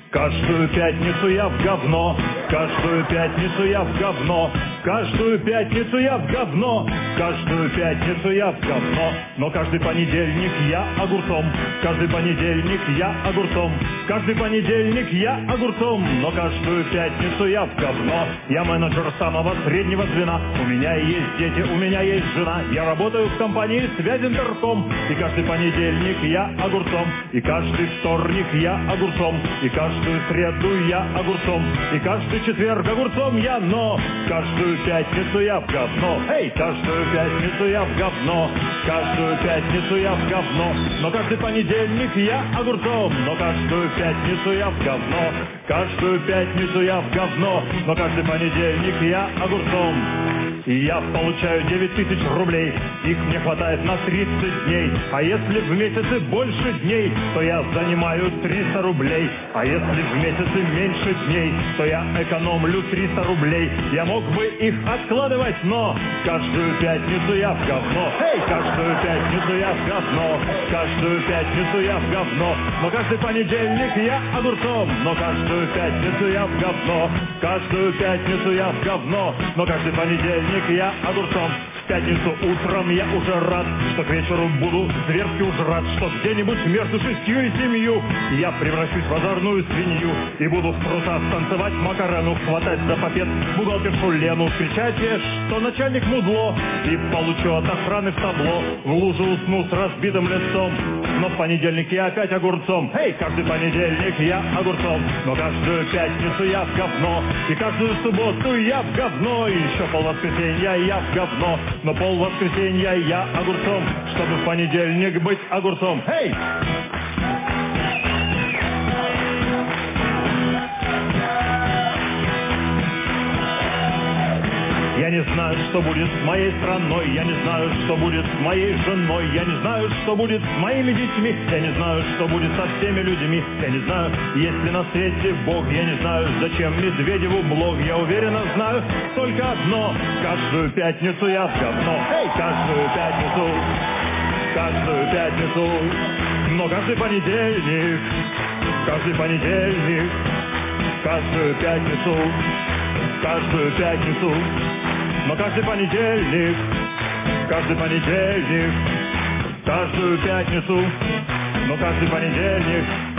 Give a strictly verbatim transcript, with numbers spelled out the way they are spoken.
Каждую пятницу я в говно, каждую пятницу я в говно, каждую пятницу я в говно, каждую пятницу я в говно. Но каждый понедельник я огурцом, каждый понедельник я огурцом, каждый понедельник я огурцом, но каждую пятницу я в говно. Я менеджер самого среднего звена, у меня есть дети, у меня есть жена, я работаю в компании Связинтерком, и каждый понедельник я огурцом, и каждый вторник я огурцом, и каждый Каждую среду я огурцом, и каждый четверг огурцом я, но каждую пятницу я в говно, эй, каждую пятницу я в говно, каждую пятницу я в говно, но каждый понедельник я огурцом, но каждую пятницу я в говно, каждую пятницу я в говно, но каждый понедельник я огурцом. И я получаю девять тысяч рублей, их мне хватает на тридцать дней, а если в месяце больше дней, то я занимаю триста рублей, а если в месяце меньше дней, то я экономлю триста рублей. Я мог бы их откладывать, но каждую пятницу я в говно, эй, каждую пятницу я в говно, каждую пятницу я в говно, но каждый понедельник я огурцом, но каждую пятницу я в говно, каждую пятницу я в говно, но каждый понедельник я огурцом. В пятницу утром я уже рад, что к вечеру буду зверски уж рад, что где-нибудь между шестью и семью я превращусь в озорную свинью и буду с прута станцевать макарену, хватать за попет бухгалтершу Лену, кричать ей, что начальник мудло, и получу от охраны в табло, в лужу усну с разбитым лицом. Но в понедельник я опять огурцом, эй, каждый понедельник я огурцом, но каждую пятницу я в говно, и каждую субботу я в говно, и еще полвоскресенья я в говно, но полвоскресенья я огурцом, чтобы в понедельник быть огурцом, эй! Я не знаю, что будет с моей страной, я не знаю, что будет с моей женой, я не знаю, что будет с моими детьми, я не знаю, что будет со всеми людьми, я не знаю, есть ли на свете Бог, я не знаю, зачем Медведеву блог, я уверенно знаю только одно, каждую пятницу я в говно, эй, каждую пятницу, каждую пятницу, но каждый понедельник, каждый понедельник, каждую пятницу, каждую пятницу, но каждый понедельник, каждый понедельник, каждую пятницу, но каждый понедельник.